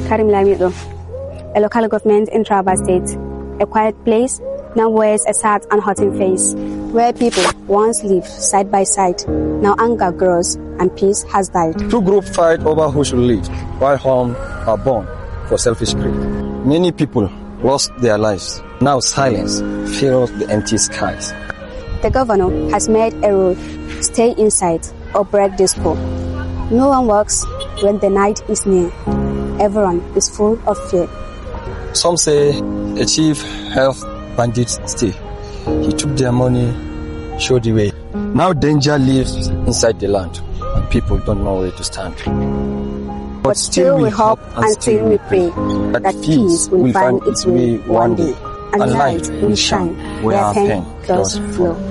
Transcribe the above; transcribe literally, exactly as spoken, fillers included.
Karim Lamido, a local government in Taraba State, a quiet place now wears a sad and hurting face, where people once lived side by side. Now anger grows and peace has died. Two groups fight over who should lead, while homes are born for selfish greed. Many people lost their lives. Now silence fills the empty skies. The governor has made a rule: stay inside or break this code. No one works when the night is near. Everyone is full of fear. Some say a chief health bandits stay. He took their money, showed the way. Now danger lives inside the land, and people don't know where to stand. But, but still we hope and still we pray that, that peace will find its way one day, and light will shine where pain does flow.